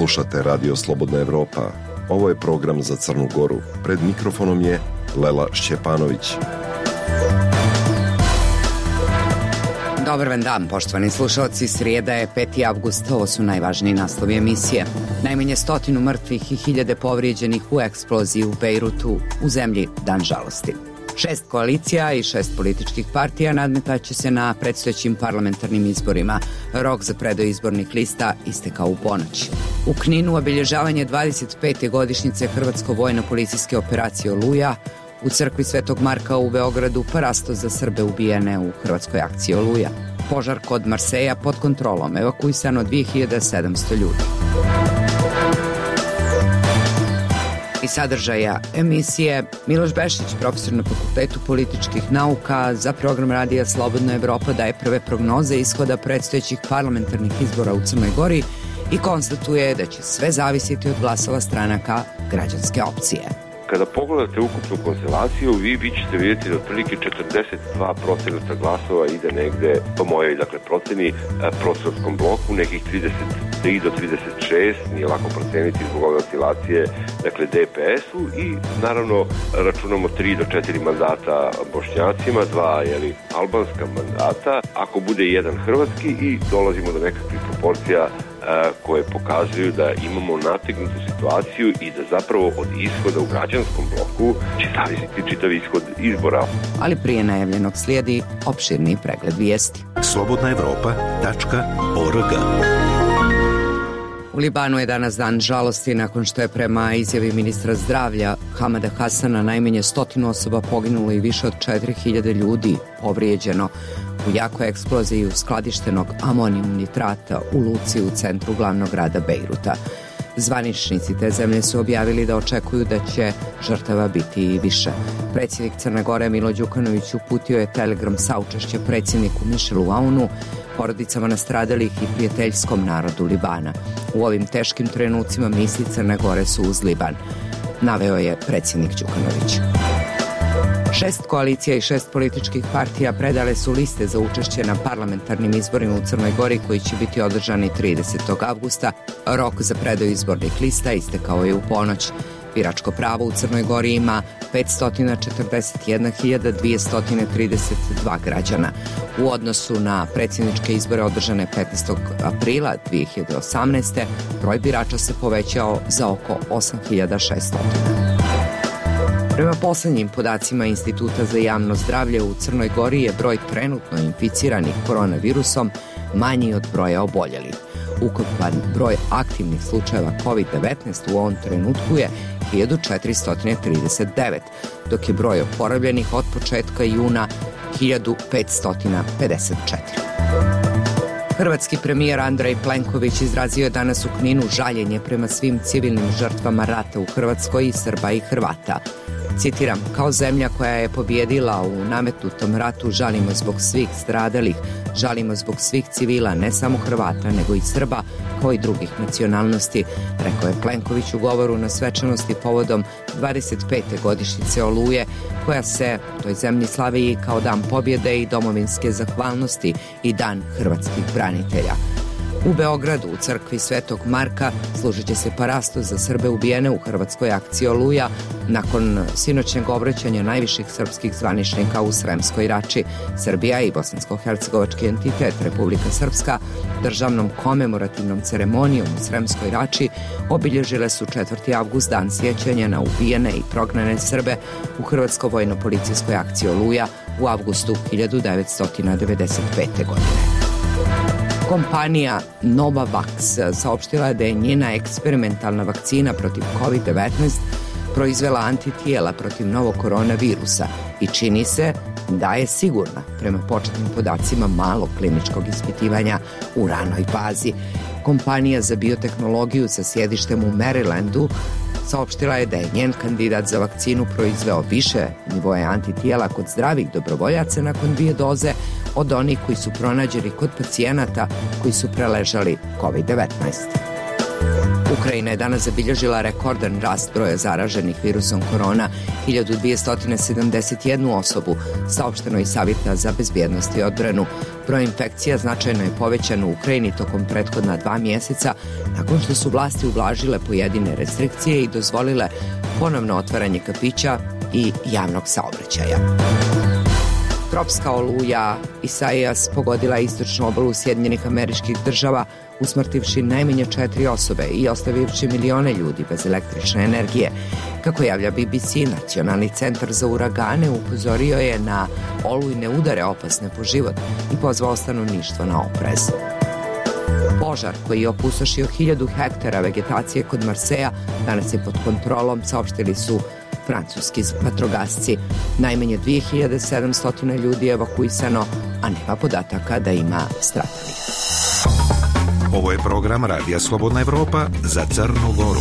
Slušate Radio Slobodna Evropa. Ovo je program za Crnu Goru. Pred mikrofonom je Lela Šćepanović. Dobar vam dan, poštovani slušalci. Srijeda je 5. avgust. Ovo su najvažniji naslovi emisije. Najmanje 100 mrtvih i 1000 povrijeđenih u eksploziji u Bejrutu, u zemlji dan žalosti. 6 koalicija i 6 političkih partija nadmetaće se na predstojećim parlamentarnim izborima. Rok za predaju izbornih lista istekao u ponoć. U Kninu obilježavanje 25. godišnjice Hrvatsko-vojno-policijske operacije Oluja, u crkvi Svetog Marka u Beogradu parasto za Srbe ubijene u hrvatskoj akciji Oluja. Požar kod Marseja pod kontrolom, evakuisano 2700 ljudi. I sadržaja emisije. Miloš Bešić, profesor na Fakultetu političkih nauka, za program Radija Slobodna Evropa daje prve prognoze ishoda predstojećih parlamentarnih izbora u Crnoj Gori i konstatuje da će sve zavisiti od glasova stranaka građanske opcije. Kada pogledate ukupnu konstelaciju, vi ćete vidjeti da otprilike 42% glasova ide negde, po mojoj proceni, prostorskom bloku, nekih 33 do 36, nije lako proceniti zbog ove oscilacije, DPS-u i naravno računamo 3 do 4 mandata Bošnjacima, 2 albanska mandata, ako bude jedan hrvatski i dolazimo do nekakvih proporcija koje pokazuju da imamo nategnutu situaciju i da zapravo od ishoda u građanskom bloku će zavisiti čitav ishod izbora. Ali prije najavljenog slijedi opširni pregled vijesti. slobodnaevropa.org. U Libanu je danas dan žalosti nakon što je prema izjavi ministra zdravlja Hamada Hasana najmanje 100 osoba poginulo i više od 4000 ljudi povrijeđeno u jakoj eksploziji uskladištenog amonijum nitrata u luci u centru glavnog grada Bejruta. Zvaničnici te zemlje su objavili da očekuju da će žrtava biti i više. Predsjednik Crne Gore Milo Đukanović uputio je telegram saučešća predsjedniku Mišelu Aunu, porodicama nastradalih i prijateljskom narodu Libana. U ovim teškim trenucima misli Crne Gore su uz Liban, naveo je predsjednik Đukanović. 6 koalicija i 6 političkih partija predale su liste za učešće na parlamentarnim izborima u Crnoj Gori koji će biti održani 30. avgusta. Rok za predaju izbornih lista istekao je u ponoć. Biračko pravo u Crnoj Gori ima 541.232 građana. U odnosu na predsjedničke izbore održane 15. aprila 2018. broj birača se povećao za oko 8.600. Prema posljednjim podacima Instituta za javno zdravlje u Crnoj Gori je broj trenutno inficiranih koronavirusom manji od broja oboljelih. Ukupan broj aktivnih slučajeva COVID-19 u ovom trenutku je 1439, dok je broj oporavljenih od početka juna 1554. Hrvatski premijer Andrej Plenković izrazio je danas u Kninu žaljenje prema svim civilnim žrtvama rata u Hrvatskoj i Srba i Hrvata. Citiram, kao zemlja koja je pobijedila u nametnutom ratu, žalimo zbog svih stradalih, žalimo zbog svih civila, ne samo Hrvata, nego i Srba, kao i drugih nacionalnosti, rekao je Plenković u govoru na svečanosti povodom 25. godišnjice Oluje, koja se u toj zemlji slavi i kao dan pobjede i domovinske zahvalnosti i dan hrvatskih branitelja. U Beogradu, u crkvi Svetog Marka, služit će se parasto za Srbe ubijene u hrvatskoj akciji Oluja nakon sinoćnjeg obraćanja najviših srpskih zvaničnika u Sremskoj Rači. Srbija i bosansko-hercegovački entitet Republika Srpska državnom komemorativnom ceremonijom u Sremskoj Rači obilježile su 4. avgust, dan sjećanja na ubijene i prognane Srbe u hrvatsko-vojno-policijskoj akciji Oluja u avgustu 1995. godine. Kompanija Novavax saopštila da je njena eksperimentalna vakcina protiv COVID-19 proizvela antitijela protiv novog koronavirusa i čini se da je sigurna prema početnim podacima malog kliničkog ispitivanja u ranoj fazi. Kompanija za biotehnologiju sa sjedištem u Marylandu saopštila je da je njen kandidat za vakcinu proizveo više nivoje antitijela kod zdravih dobrovoljaca nakon 2 doze od onih koji su pronađeni kod pacijenata koji su preležali COVID-19. Ukrajina je danas zabilježila rekordan rast broja zaraženih virusom korona, 1271 osobu, saopšteno iz Savjeta za bezbjednost i odbranu. Broj infekcija značajno je povećan u Ukrajini tokom prethodna 2 mjeseca, nakon što su vlasti ublažile pojedine restrikcije i dozvolile ponovno otvaranje kafića i javnog saobraćaja. Tropska oluja Isaias pogodila istočnu obalu Sjedinjenih Američkih Država, usmrtivši najmanje 4 osobe i ostavivši milione ljudi bez električne energije. Kako javlja BBC, Nacionalni centar za uragane upozorio je na olujne udare opasne po život i pozvao stanovništvo na oprez. Požar koji je opustošio 1000 hektara vegetacije kod Marseja danas je pod kontrolom, saopštili su francuski vatrogasci. Najmanje 2700 ljudi je evakuisano, a nema podataka da ima stradalih. Ovo je program Radija Slobodna Evropa za Crnu Goru.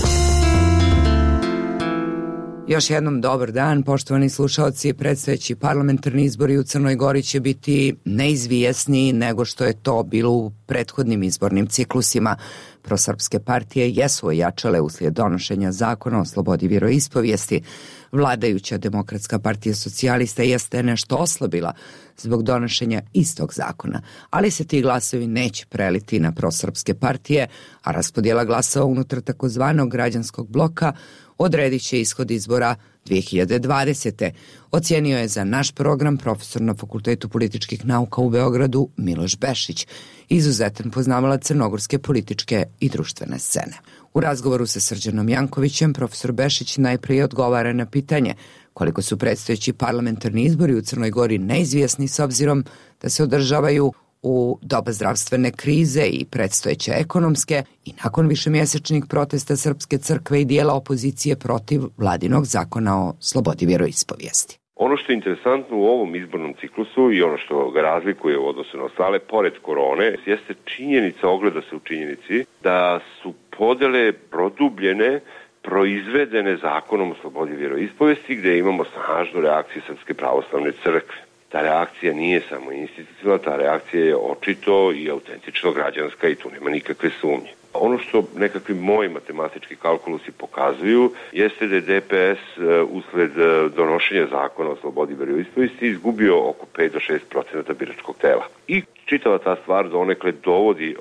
Još jednom dobar dan, poštovani slušaoci. Predstojeći parlamentarni izbori u Crnoj Gori će biti neizvjesniji nego što je to bilo u prethodnim izbornim ciklusima. Prosrpske partije jesu ojačale uslijed donošenja zakona o slobodi vjeroispovijesti. Vladajuća Demokratska partija socijalista jeste nešto oslabila zbog donošenja istog zakona, ali se ti glasovi neće preliti na prosrpske partije, a raspodjela glasova unutar takozvanog građanskog bloka odredit će ishod izbora 2020. Ocijenio je za naš program profesor na Fakultetu političkih nauka u Beogradu Miloš Bešić, izuzetan poznavalac crnogorske političke i društvene scene. U razgovoru sa Srđanom Jankovićem profesor Bešić najprije odgovara na pitanje koliko su predstojeći parlamentarni izbori u Crnoj Gori neizvjesni s obzirom da se održavaju u doba zdravstvene krize i predstojeće ekonomske i nakon višemjesečnih protesta Srpske crkve i dijela opozicije protiv vladinog zakona o slobodi vjeroispovijesti. Ono što je interesantno u ovom izbornom ciklusu i ono što ga razlikuje u odnosu na ostale, pored korone, jeste činjenica, ogleda se u činjenici da su podele produbljene, proizvedene zakonom o slobodi vjeroispovijesti, gdje imamo snažnu reakciju Srpske pravoslavne crkve. Ta reakcija nije samo institucionalna, ta reakcija je očito i autentično građanska i tu nema nikakve sumnje. Ono što nekakvi moji matematički kalkulusi pokazuju jeste da je DPS usled donošenja zakona o slobodi vjeroispovijesti izgubio oko 5 do 6% biračkog tela. I čitava ta stvar donekle dovodi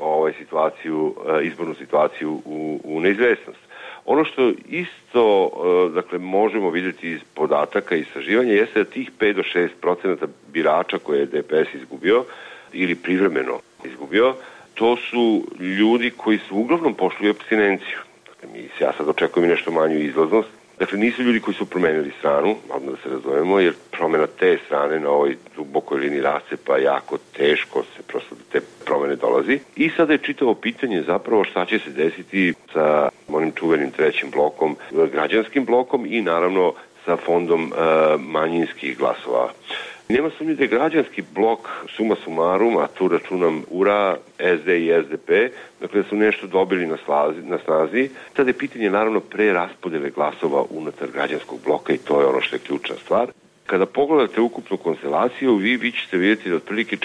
izbornu situaciju u neizvjesnost. Ono što isto možemo vidjeti iz podataka i istraživanja jeste da tih 5 do 6% birača koje je DPS izgubio ili privremeno izgubio, to su ljudi koji su uglavnom pošli u apstinenciju. Ja sad očekujem nešto manju izlaznost. Dakle, nisu ljudi koji su promenili stranu, odmah da se razumemo, jer promjena te strane na ovoj dubokoj liniji rascepa jako teško se prosto do te promjene dolazi. I sada je čitavo pitanje zapravo šta će se desiti sa onim čuvenim trećim blokom, građanskim blokom i naravno sa fondom manjinskih glasova. Nema sumnje da je građanski blok suma sumarum, a tu računam URA, SD i SDP, dakle da su nešto dobili na snazi. Tada je pitanje naravno preraspodjele glasova unutar građanskog bloka i to je ono što je ključna stvar. Kada pogledate ukupnu konstelaciju, vi ćete vidjeti da otprilike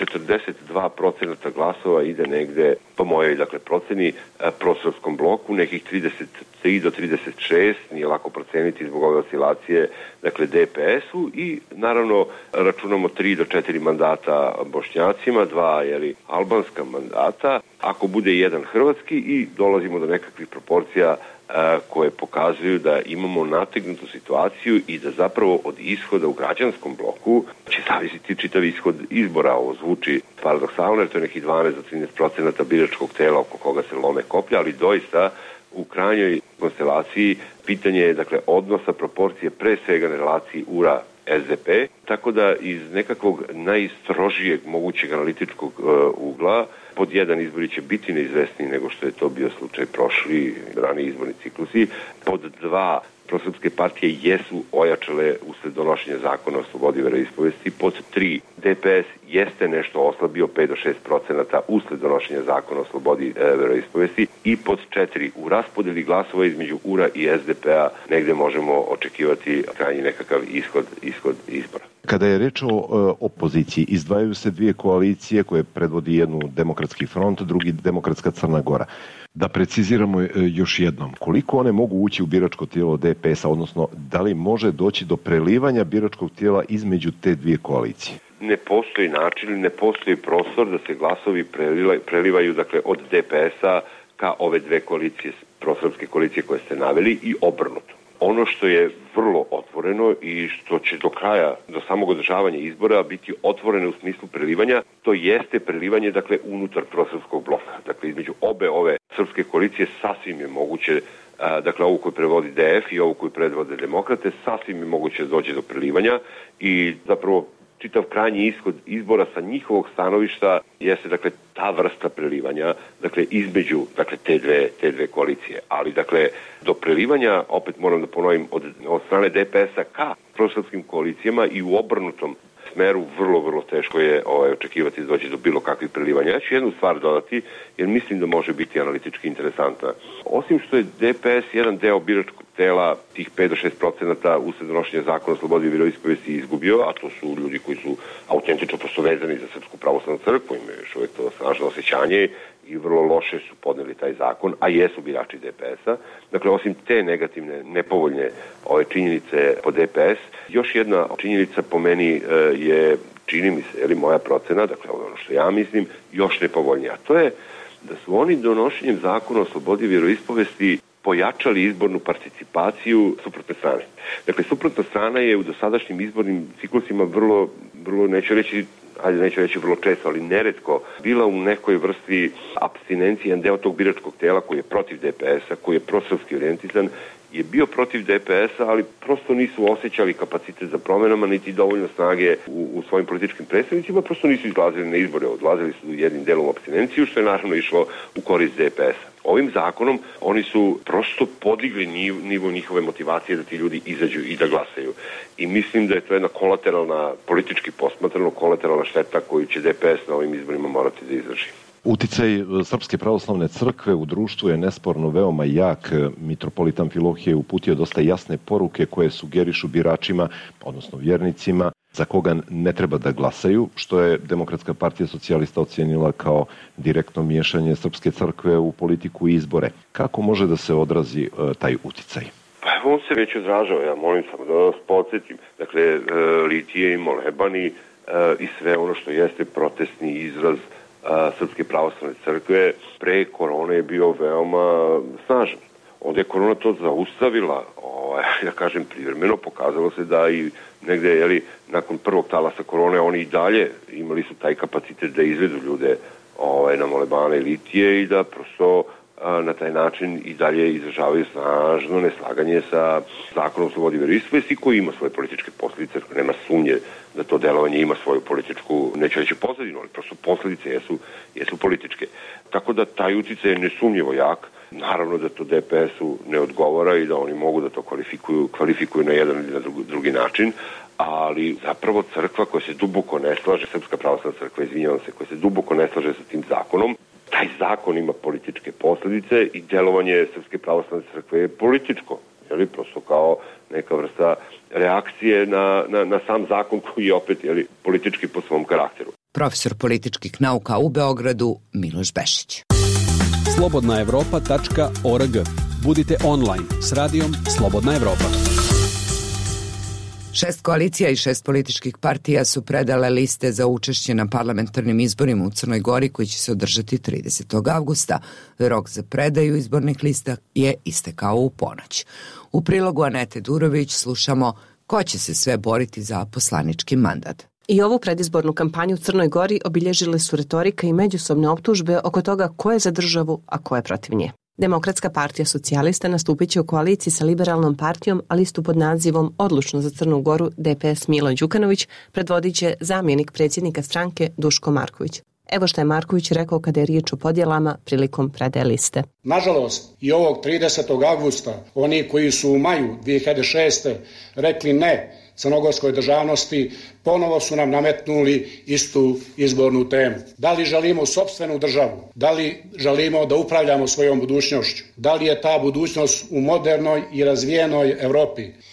42% glasova ide negde, po mojoj proceni, prosrpskom bloku, nekih 33 do 36, nije lako proceniti zbog ove oscilacije, DPS-u i naravno računamo 3 do 4 mandata Bošnjacima, 2 albanska mandata, ako bude jedan hrvatski i dolazimo do nekakvih proporcija koje pokazuju da imamo nategnutu situaciju i da zapravo od ishoda u građanskom bloku će zavisiti čitav ishod izbora. Ovo zvuči paradoksalno jer to je nekih 12 do 13% biračkog tela oko koga se lome koplja, ali doista u krajnjoj konstelaciji pitanje je odnosa proporcije pre svega na relaciji URA SDP, tako da iz nekakvog najstrožijeg mogućeg analitičkog ugla pod jedan izbori će biti neizvesniji nego što je to bio slučaj prošli rani izborni ciklusi. Pod dva, prosrpske partije jesu ojačale usled donošenja zakona o slobodi vjeroispovijesti. Pod 3, DPS jeste nešto oslabio 5 do 6% usled donošenja zakona o slobodi vjeroispovijesti. I pod 4, u raspodjeli glasova između URA i SDP-a negdje možemo očekivati krajnji nekakav ishod izbora. Kada je reč o opoziciji, izdvajaju se dvije koalicije koje predvodi jednu Demokratski front, drugi Demokratska Crna Gora. Da preciziramo još jednom, koliko one mogu ući u biračko tijelo DPS-a, odnosno da li može doći do prelivanja biračkog tijela između te dvije koalicije? Ne postoji način, ne postoji prostor da se glasovi prelivaju dakle, od DPS-a ka ove dve koalicije, prosrpske koalicije koje ste naveli i obrnuto. Ono što je vrlo otvoreno i što će do kraja, do samog održavanja izbora biti otvoreno u smislu prelivanja, to jeste prelivanje dakle unutar prosrpskog bloka. Dakle, između obe ove srpske koalicije sasvim je moguće, dakle ovu koju predvodi DF i ovu koju predvode Demokrate, sasvim je moguće da dođe do prelivanja i zapravo čitav krajnji ishod izbora sa njihovog stanovišta jeste dakle ta vrsta prelivanja dakle između dakle te dve koalicije, ali dakle do prelivanja opet moram da ponovim od strane DPS-a ka prosrpskim koalicijama i u obrnutom smeru vrlo teško je očekivati da dođe do bilo kakvih prelivanja. Ja ću jednu stvar dodati jer mislim da može biti analitički interesantna. Osim što je DPS jedan deo biračkog tela, tih 5 do 6% usled donošenja zakona o slobodi vjeroispovesti izgubio, a to su ljudi koji su autentično prosto vezani za Srpsku pravoslavnu crkvu, imaju još uvijek to snažno osjećanje i vrlo loše su podneli taj zakon, a jesu birači DPS-a. Dakle, osim te negativne, nepovoljne činjenice po DPS, još jedna činjenica po meni je, čini mi se, moja procena, dakle ono što ja mislim, još nepovoljnija. To je da su oni donošenjem zakona o slobodi vjeroispovesti pojačali izbornu participaciju suprotne strane. Dakle, suprotna strana je u dosadašnjim izbornim ciklusima vrlo neću reći vrlo često, ali neretko bila u nekoj vrsti apstinencije. Jedan deo tog biračkog tela koji je protiv DPS-a, koji je prosrpski orijentisan, je bio protiv DPS-a, ali prosto nisu osjećali kapacitet za promenama, niti dovoljno snage u svojim političkim predstavnicima, prosto nisu izlazili na izbore, odlazili su jednim delom u apstinenciju, što je naravno išlo u korist DPS-a. Ovim zakonom oni su prosto podigli nivo njihove motivacije da ti ljudi izađu i da glasaju. I mislim da je to jedna kolateralna, politički posmatrano, kolateralna šteta koju će DPS na ovim izborima morati da izvrši. Uticaj Srpske pravoslavne crkve u društvu je nesporno veoma jak. Mitropolit Amfilohije je uputio dosta jasne poruke koje sugerišu biračima, odnosno vjernicima, za koga ne treba da glasaju, što je Demokratska partija socijalista ocijenila kao direktno miješanje Srpske crkve u politiku i izbore. Kako može da se odrazi taj uticaj? Pa on se već odražao, ja molim samo da vas podsjetim. Dakle, litije i molebani i sve ono što jeste protestni izraz Srpske pravoslavne crkve pre korone je bio veoma snažan. Onda je korona to zaustavila, da kažem privremeno, pokazalo se da i negde, nakon prvog talasa korone oni i dalje imali su taj kapacitet da izvedu ljude na molebane i litije i da prosto na taj način i dalje izražavaju snažno neslaganje sa zakonom o slobodi vjeroispovesti koji ima svoje političke posljedice, nema sumnje da to delovanje ima svoju političku, neću reći pozadinu, ali prosto posljedice jesu političke. Tako da taj uticaj je nesumnjivo jak. Naravno da to DPS-u ne odgovara i da oni mogu da to kvalifikuju na jedan ili na drugi način, ali zapravo crkva koja se duboko ne slaže, Srpska pravoslavna crkva, koja se duboko ne slaže sa tim zakonom, taj zakon ima političke posljedice i delovanje Srpske pravoslavne crkve je političko, prosto kao neka vrsta reakcije na sam zakon koji je opet politički po svom karakteru. Profesor političkih nauka u Beogradu Miloš Bešić. slobodnaevropa.org. Budite online s radijom Slobodna Evropa. 6 koalicija i 6 političkih partija su predale liste za učešće na parlamentarnim izborima u Crnoj Gori koji će se održati 30. avgusta. Rok za predaju izbornih lista je istekao u ponoć. U prilogu Anete Durović slušamo ko će se sve boriti za poslanički mandat. I ovu predizbornu kampanju u Crnoj Gori obilježile su retorika i međusobne optužbe oko toga ko je za državu, a ko je protiv nje. Demokratska partija socijalista nastupit će u koaliciji sa Liberalnom partijom, a listu pod nazivom Odlučno za Crnu Goru DPS Milo Đukanović predvodit će zamjenik predsjednika stranke Duško Marković. Evo što je Marković rekao kada je riječ o podjelama prilikom predaje liste. Nažalost, i ovog 30. avgusta oni koji su u maju 2006. rekli ne crnogorskoj državnosti, ponovo su nam nametnuli istu izbornu temu. Da li želimo sopstvenu državu? Da li želimo da upravljamo svojom budućnošću? Da li je ta budućnost u modernoj i razvijenoj Evropi?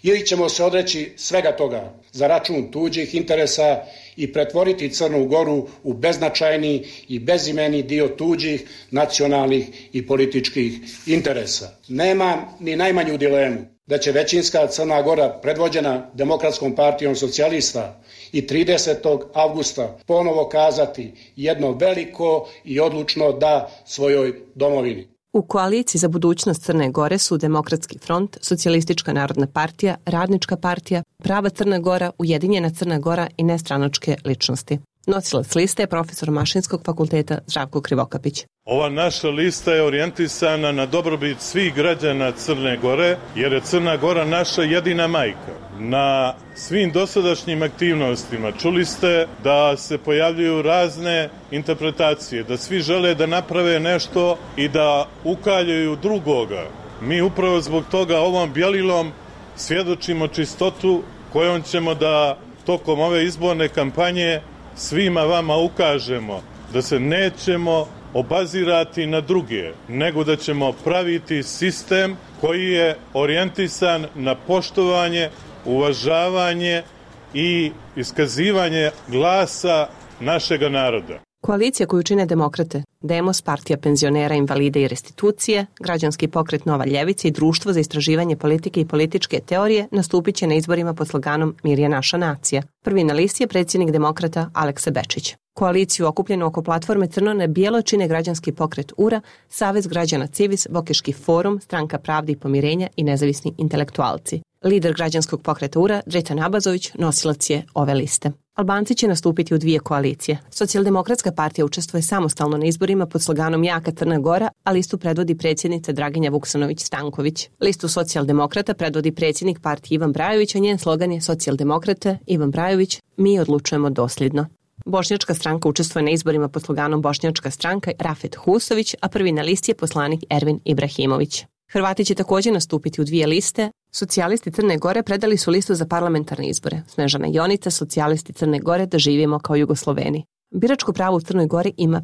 ili ćemo se odreći svega toga za račun tuđih interesa i pretvoriti Crnu Goru u beznačajni i bezimeni dio tuđih nacionalnih i političkih interesa. Nemam ni najmanju dilemu da će većinska Crna Gora, predvođena Demokratskom partijom socijalista, i 30. avgusta ponovo kazati jedno veliko i odlučno da svojoj domovini. U koaliciji za budućnost Crne Gore su Demokratski front, Socijalistička narodna partija, Radnička partija, Prava Crna Gora, Ujedinjena Crna Gora i nestranačke ličnosti. Nosilac liste je profesor Mašinskog fakulteta Zdravko Krivokapić. Ova naša lista je orijentisana na dobrobit svih građana Crne Gore, jer je Crna Gora naša jedina majka. Na svim dosadašnjim aktivnostima čuli ste da se pojavljuju razne interpretacije, da svi žele da naprave nešto i da ukaljuju drugoga. Mi upravo zbog toga ovom bjelilom svjedočimo čistotu kojom ćemo da tokom ove izborne kampanje svima vama ukažemo da se nećemo obazirati na druge, nego da ćemo praviti sistem koji je orijentisan na poštovanje, uvažavanje i iskazivanje glasa našega naroda. Koalicija koju čine Demokrate, Demos, Partija penzionera, invalida i restitucije, Građanski pokret Nova ljevica i Društvo za istraživanje politike i političke teorije nastupit će na izborima pod sloganom Mir je naša nacija. Prvi na listi je predsjednik Demokrata Aleksa Bečić. Koaliciju okupljenu oko platforme Crno na bijelo čine Građanski pokret URA, Savez građana Civis, Bokeški forum, Stranka pravde i pomirenja i nezavisni intelektualci. Lider Građanskog pokreta URA, Džetan Abazović, nosilac je ove liste. Albanci će nastupiti u dvije koalicije. Socijaldemokratska partija učestvuje samostalno na izborima pod sloganom Jaka Crna Gora, a listu predvodi predsjednica Draginja Vuksanović-Stanković. Listu socijaldemokrata predvodi predsjednik partije Ivan Brajović, a njen slogan je Socijaldemokrate Ivan Brajović, mi odlučujemo dosljedno. Bošnjačka stranka učestvuje na izborima pod sloganom Bošnjačka stranka Rafet Husović, a prvi na listi je poslanik Ervin Ibrahimović. Hrvati će također nastupiti u dvije liste. Socijalisti Crne Gore predali su listu za parlamentarne izbore. Snežana Jonica, Socijalisti Crne Gore, da živimo kao Jugosloveni. Biračko pravo u Crnoj Gori ima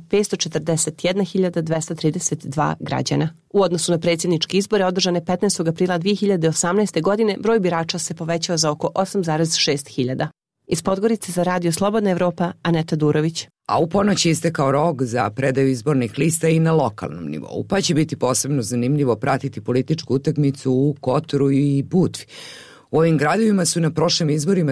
541.232 građana. U odnosu na predsjedničke izbore održane 15. aprila 2018. godine broj birača se povećao za oko 8,6 hiljada. Iz Podgorice za Radio Slobodna Evropa, Aneta Durović. A u ponoć je istekao rok za predaju izbornih lista i na lokalnom nivou, pa će biti posebno zanimljivo pratiti političku utakmicu u Kotoru i Budvi. U ovim gradovima su na prošlim izborima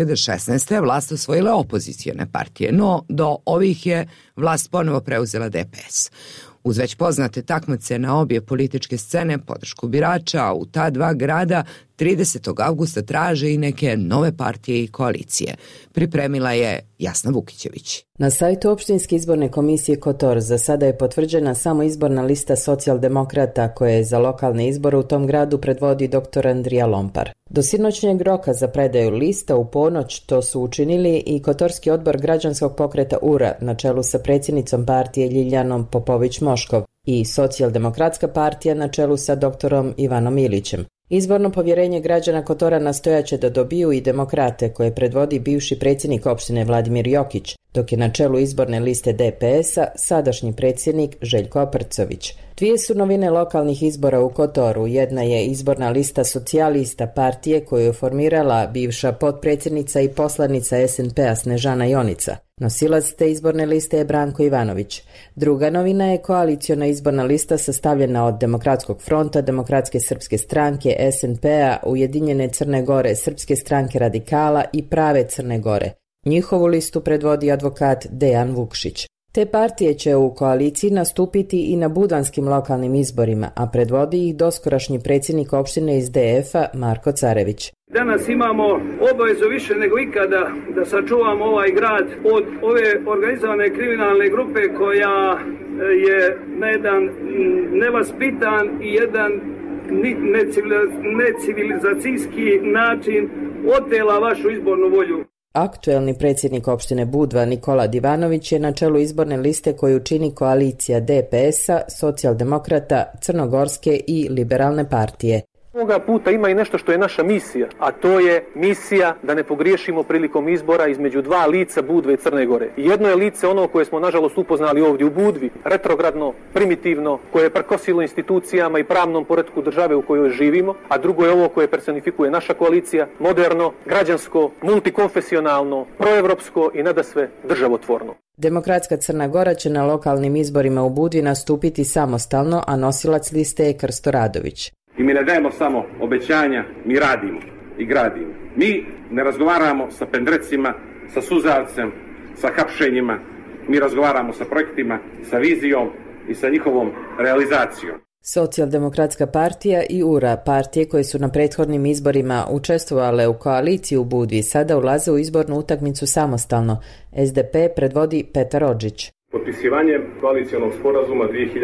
2016. vlast osvojile opozicijone partije, no do ovih je vlast ponovo preuzela DPS. Uz već poznate takmice na obje političke scene, podršku birača u ta dva grada 30. avgusta traže i neke nove partije i koalicije. Pripremila je Jasna Vukićević. Na sajtu Opštinske izborne komisije Kotor za sada je potvrđena samo izborna lista socijaldemokrata koje je za lokalne izbore u tom gradu predvodi dr. Andrija Lompar. Do sinoćnjeg roka za predaju lista u ponoć to su učinili i Kotorski odbor Građanskog pokreta URA na čelu sa predsjednicom partije Ljiljanom Popović-Moškov i Socijaldemokratska partija na čelu sa doktorom Ivanom Ilićem. Izborno povjerenje građana Kotora nastojaće da dobiju i Demokrate koje predvodi bivši predsjednik opštine Vladimir Jokić, dok je na čelu izborne liste DPS-a sadašnji predsjednik Željko Oprcović. Dvije su novine lokalnih izbora u Kotoru. Jedna je izborna lista socijalista partije koju je formirala bivša potpredsjednica i poslanica SNP-a Snežana Jonica. Nosilac te izborne liste je Branko Ivanović. Druga novina je koaliciona izborna lista sastavljena od Demokratskog fronta, Demokratske srpske stranke, SNP-a, Ujedinjene Crne Gore, Srpske stranke radikala i Prave Crne Gore. Njihovu listu predvodi advokat Dejan Vukšić. Te partije će u koaliciji nastupiti i na budanskim lokalnim izborima, a predvodi ih doskorašnji predsjednik opštine iz DF-a Marko Carević. Danas imamo obavezu više nego ikada da sačuvamo ovaj grad od ove organizovane kriminalne grupe koja je na jedan nevaspitan i jedan necivilizacijski način otela vašu izbornu volju. Aktuelni predsjednik opštine Budva Nikola Divanović je na čelu izborne liste koju čini koalicija DPS-a, Socijaldemokrata, Crnogorske i Liberalne partije. Ovoga puta ima i nešto što je naša misija, a to je misija da ne pogriješimo prilikom izbora između dva lica Budve i Crne Gore. Jedno je lice ono koje smo nažalost upoznali ovdje u Budvi, retrogradno, primitivno, koje je prkosilo institucijama i pravnom poretku države u kojoj živimo, a drugo je ovo koje personifikuje naša koalicija, moderno, građansko, multikonfesionalno, proevropsko i nadasve državotvorno. Demokratska Crna Gora će na lokalnim izborima u Budvi nastupiti samostalno, a nosilac liste je Krsto Radović. I mi ne dajemo samo obećanja, mi radimo i gradimo. Mi ne razgovaramo sa pendrecima, sa suzavcem, sa hapšenjima. Mi razgovaramo sa projektima, sa vizijom i sa njihovom realizacijom. Socijaldemokratska partija i URA, partije koje su na prethodnim izborima učestvovale u koaliciji u Budvi, sada ulaze u izbornu utakmicu samostalno. SDP predvodi Petar Odžić. Potpisivanjem koalicionog sporazuma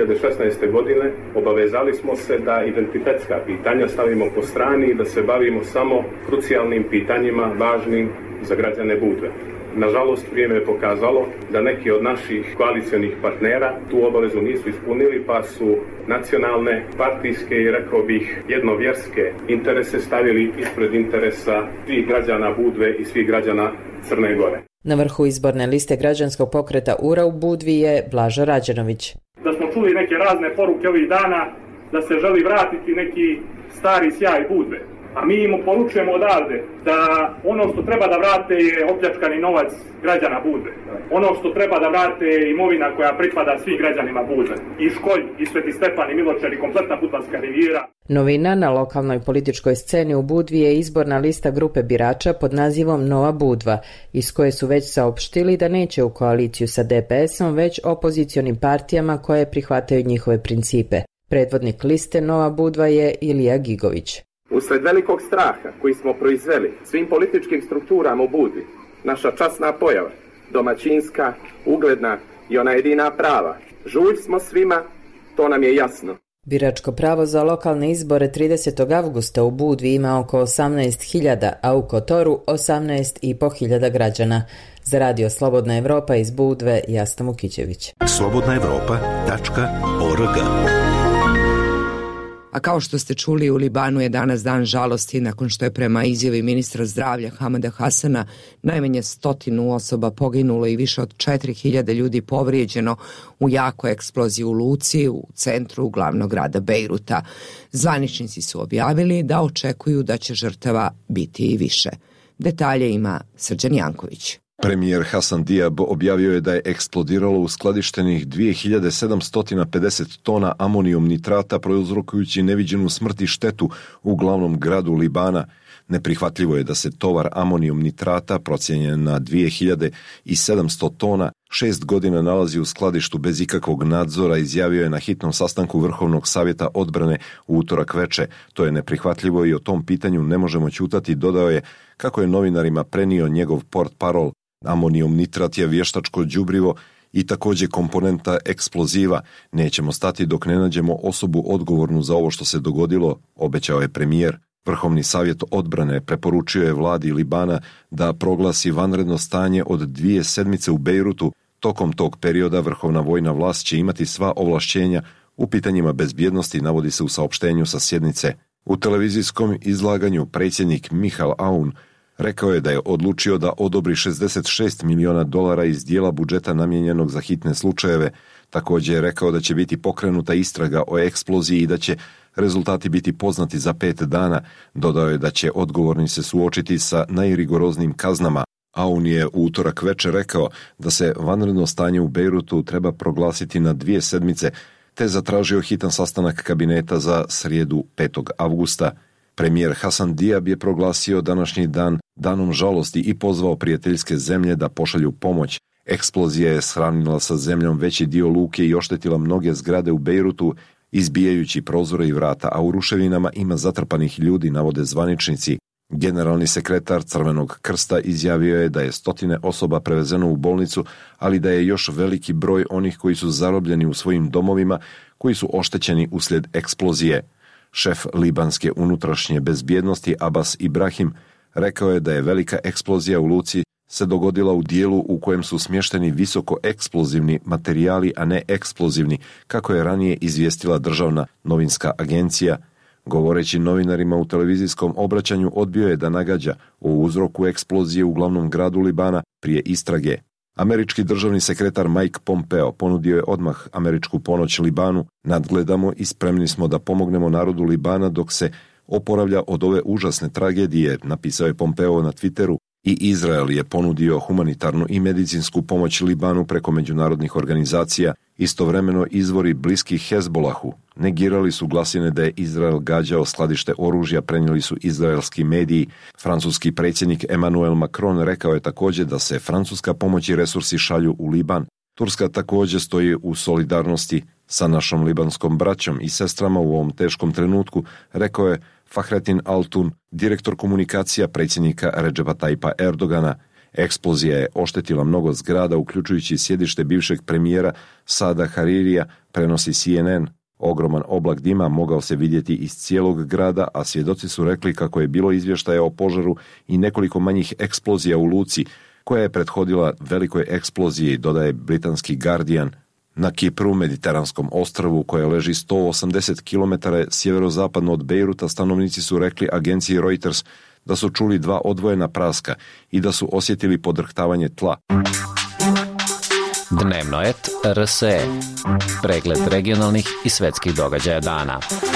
2016. godine obavezali smo se da identitetska pitanja stavimo po strani i da se bavimo samo krucijalnim pitanjima važnim za građane Budve. Nažalost, vrijeme je pokazalo da neki od naših koalicionih partnera tu obavezu nisu ispunili, pa su nacionalne, partijske i rekao bih jednovjerske interese stavili ispred interesa svih građana Budve i svih građana Crne Gore. Na vrhu izborne liste građanskog pokreta URA u Budvi je Blažo Rađenović. Da smo čuli neke razne poruke ovih dana da se želi vratiti neki stari sjaj Budve. A mi im poručujemo odavde da ono što treba da vrate je opljačkani novac građana Budve. Ono što treba da vrate je imovina koja pripada svim građanima Budve. I Školj, i Sveti Stefan, i Miločar, i kompletna Budvanska rivijera. Novina na lokalnoj političkoj sceni u Budvi je izborna lista grupe birača pod nazivom Nova Budva, iz koje su već saopštili da neće u koaliciju sa DPS-om, već opozicionim partijama koje prihvataju njihove principe. Predvodnik liste Nova Budva je Ilija Gigović. Usred velikog straha koji smo proizveli svim političkim strukturama u Budvi, naša časna pojava, domaćinska, ugledna i ona jedina prava, žulj smo svima, to nam je jasno. Biračko pravo za lokalne izbore 30. avgusta u Budvi ima oko 18.000, a u Kotoru 18.500 građana. Za Radio Slobodna Evropa iz Budve, Jasna Mukićević. slobodnaevropa.org. A kao što ste čuli, u Libanu je danas dan žalosti nakon što je prema izjavi ministra zdravlja Hamada Hasana najmanje 100 osoba poginulo i više od 4.000 ljudi povrijeđeno u jakoj eksploziji u luci u centru glavnog grada Bejruta. Zvaničnici su objavili da očekuju da će žrtava biti i više. Detalje ima Srđan Janković. Premijer Hasan Diab objavio je da je eksplodiralo u skladištenih 2750 tona amonijum nitrata, prouzrokujući neviđenu smrt i štetu u glavnom gradu Libana. Neprihvatljivo je da se tovar amonijum nitrata, procijenjen na 2700 tona, 6 godina nalazi u skladištu bez ikakvog nadzora, izjavio je na hitnom sastanku Vrhovnog savjeta odbrane u utorak veče. To je neprihvatljivo i o tom pitanju ne možemo ćutati, dodao je, kako je novinarima prenio njegov portparol. Amonijum nitrat je vještačko đubrivo i također komponenta eksploziva. Nećemo stati dok ne nađemo osobu odgovornu za ovo što se dogodilo, obećao je premijer. Vrhovni savjet odbrane preporučio je vladi Libana da proglasi vanredno stanje od 2 sedmice u Bejrutu. Tokom tog perioda vrhovna vojna vlast će imati sva ovlašćenja u pitanjima bezbjednosti, navodi se u saopštenju sa sjednice. U televizijskom izlaganju predsjednik Michal Aoun rekao je da je odlučio da odobri $66 miliona iz dijela budžeta namijenjenog za hitne slučajeve. Također je rekao da će biti pokrenuta istraga o eksploziji i da će rezultati biti poznati za 5 dana. Dodao je da će odgovorni se suočiti sa najrigoroznijim kaznama. Aoun je u utorak večer rekao da se vanredno stanje u Bejrutu treba proglasiti na 2 sedmice, te zatražio hitan sastanak kabineta za srijedu 5. avgusta. Premijer Hasan Diab je proglasio današnji dan danom žalosti i pozvao prijateljske zemlje da pošalju pomoć. Eksplozija je sravnila sa zemljom veći dio luke i oštetila mnoge zgrade u Bejrutu, izbijajući prozore i vrata, a u ruševinama ima zatrpanih ljudi, navode zvaničnici. Generalni sekretar Crvenog krsta izjavio je da je 100 osoba prevezeno u bolnicu, ali da je još veliki broj onih koji su zarobljeni u svojim domovima, koji su oštećeni uslijed eksplozije. Šef libanske unutrašnje bezbjednosti Abbas Ibrahim rekao je da je velika eksplozija u luci se dogodila u dijelu u kojem su smješteni visoko eksplozivni materijali, a ne eksplozivni, kako je ranije izvijestila državna novinska agencija. Govoreći novinarima u televizijskom obraćanju, odbio je da nagađa o uzroku eksplozije u glavnom gradu Libana prije istrage. Američki državni sekretar Mike Pompeo ponudio je odmah američku pomoć Libanu. Nadgledamo i spremni smo da pomognemo narodu Libana dok se oporavlja od ove užasne tragedije, napisao je Pompeo na Twitteru. I Izrael je ponudio humanitarnu i medicinsku pomoć Libanu preko međunarodnih organizacija. Istovremeno izvori bliski Hezbolahu negirali su glasine da je Izrael gađao skladište oružja, prenijeli su izraelski mediji. Francuski predsjednik Emmanuel Macron rekao je također da se francuska pomoć i resursi šalju u Liban. Turska također stoji u solidarnosti sa našom libanskom braćom i sestrama u ovom teškom trenutku, rekao je Fahrettin Altun, direktor komunikacija predsjednika Redžepa Tajpa Erdogana. Eksplozija je oštetila mnogo zgrada, uključujući sjedište bivšeg premijera Sada Haririja, prenosi CNN. Ogroman oblak dima mogao se vidjeti iz cijelog grada, a svjedoci su rekli kako je bilo izvještaja o požaru i nekoliko manjih eksplozija u luci, koja je prethodila velikoj eksploziji, dodaje britanski Guardian. Na Kipru, mediteranskom ostrvu koje leži 180 km sjeverozapadno od Bejruta, stanovnici su rekli agenciji Reuters da su čuli 2 odvojena praska i da su osjetili podrhtavanje tla. Dnevnoet RSE. Pregled regionalnih i svetskih događaja dana.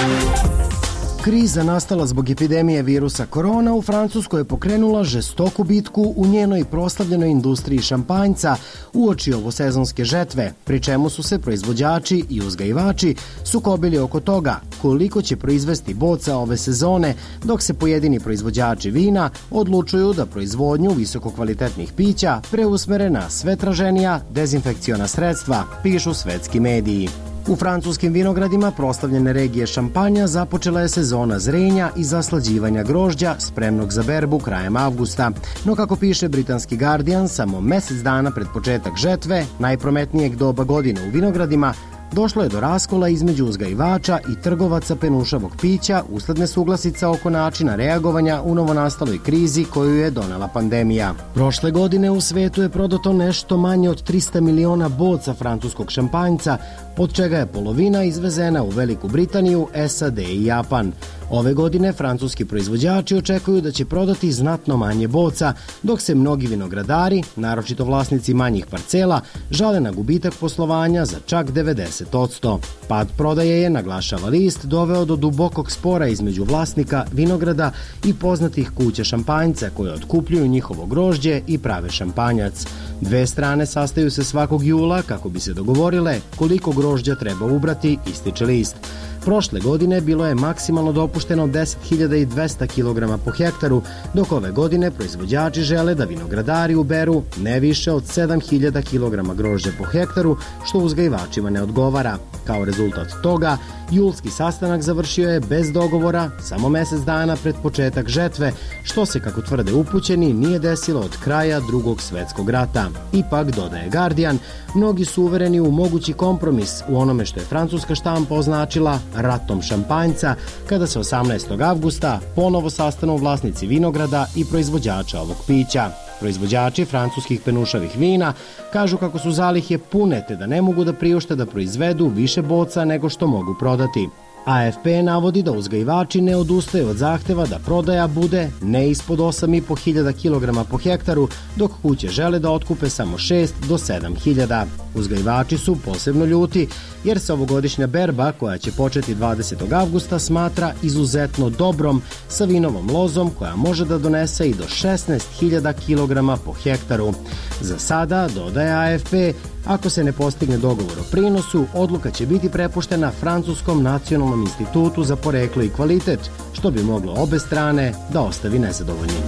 Kriza nastala zbog epidemije virusa korona u Francuskoj je pokrenula žestoku bitku u njenoj proslavljenoj industriji šampanjca uoči ovosezonske žetve, pri čemu su se proizvođači i uzgajivači sukobili oko toga koliko će proizvesti boca ove sezone, dok se pojedini proizvođači vina odlučuju da proizvodnju visokokvalitetnih pića preusmere na sve traženija dezinfekciona sredstva, pišu svetski mediji. U francuskim vinogradima proslavljene regije šampanja započela je sezona zrenja i zaslađivanja grožđa spremnog za berbu krajem avgusta. No kako piše britanski Guardian, samo mjesec dana pred početak žetve, najprometnijeg doba godine u vinogradima, došlo je do raskola između uzgajivača i trgovaca penušavog pića usled nesuglasica oko načina reagovanja u novonastaloj krizi koju je donela pandemija. Prošle godine u svetu je prodato nešto manje od 300 miliona boca francuskog šampanjca, od čega je polovina izvezena u Veliku Britaniju, SAD i Japan. Ove godine francuski proizvođači očekuju da će prodati znatno manje boca, dok se mnogi vinogradari, naročito vlasnici manjih parcela, žale na gubitak poslovanja za čak 90%. Pad prodaje je, naglašava list, doveo do dubokog spora između vlasnika vinograda i poznatih kuća šampanjca koje otkupljuju njihovo grožđe i prave šampanjac. Dve strane sastaju se svakog jula kako bi se dogovorile koliko grožđa treba ubrati, ističe list. Prošle godine bilo je maksimalno dopušteno 10.200 kg po hektaru, dok ove godine proizvođači žele da vinogradari uberu ne više od 7.000 kg grožđa po hektaru, što uzgajivačima ne odgovara. Kao rezultat toga, julski sastanak završio je bez dogovora samo mjesec dana pred početak žetve, što se, kako tvrde upućeni, nije desilo od kraja Drugog svjetskog rata. Ipak, dodaje Guardian, mnogi su uvereni u mogući kompromis u onome što je francuska štampa označila ratom šampanjca, kada se 18. avgusta ponovo sastanu vlasnici vinograda i proizvođača ovog pića. Proizvođači francuskih penušavih vina kažu kako su zalihe pune te da ne mogu da priušte da proizvedu više boca nego što mogu prodati. AFP navodi da uzgajivači ne odustaju od zahteva da prodaja bude ne ispod 8.500 kg po hektaru, dok kuće žele da otkupe samo 6 do 7.000. Uzgajivači su posebno ljuti jer se ovogodišnja berba, koja će početi 20. avgusta, smatra izuzetno dobrom, sa vinovom lozom koja može da donese i do 16.000 kg po hektaru. Za sada, dodaje AFP, ako se ne postigne dogovor o prinosu, odluka će biti prepuštena Francuskom nacionalnom institutu za poreklo i kvalitet, što bi moglo obe strane da ostavi nezadovoljnim.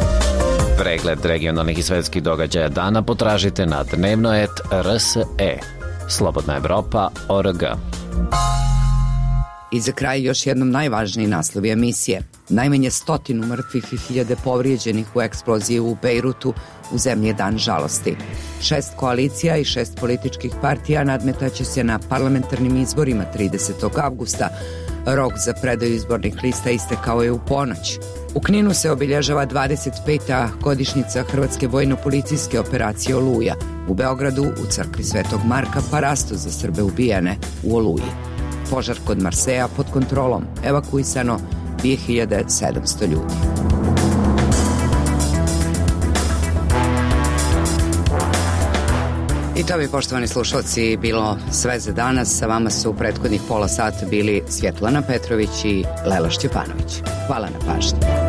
Pregled regionalnih i svetskih događaja dana potražite na dnevnoet.rse. Slobodna Evropa.org. I za kraj još jednom najvažniji naslovi emisije. Najmanje 100 mrtvih i 1000 povrijeđenih u eksploziji u Bejrutu, u zemlji je dan žalosti. 6 koalicija i 6 političkih partija nadmetaće se na parlamentarnim izborima 30. avgusta. Rok za predaju izbornih lista istekao je u ponoć. U Kninu se obilježava 25. godišnjica Hrvatske vojno-policijske operacije Oluja. U Beogradu, u crkvi Svetog Marka, parastu za Srbe ubijene u Oluji. Požar kod Marseja pod kontrolom, evakuisano 2700 ljudi. I to bi, poštovani slušalci, bilo sve za danas. Sa vama su u prethodnih pola sata bili Svjetlana Petrović i Lela Šćepanović. Hvala na pažnji.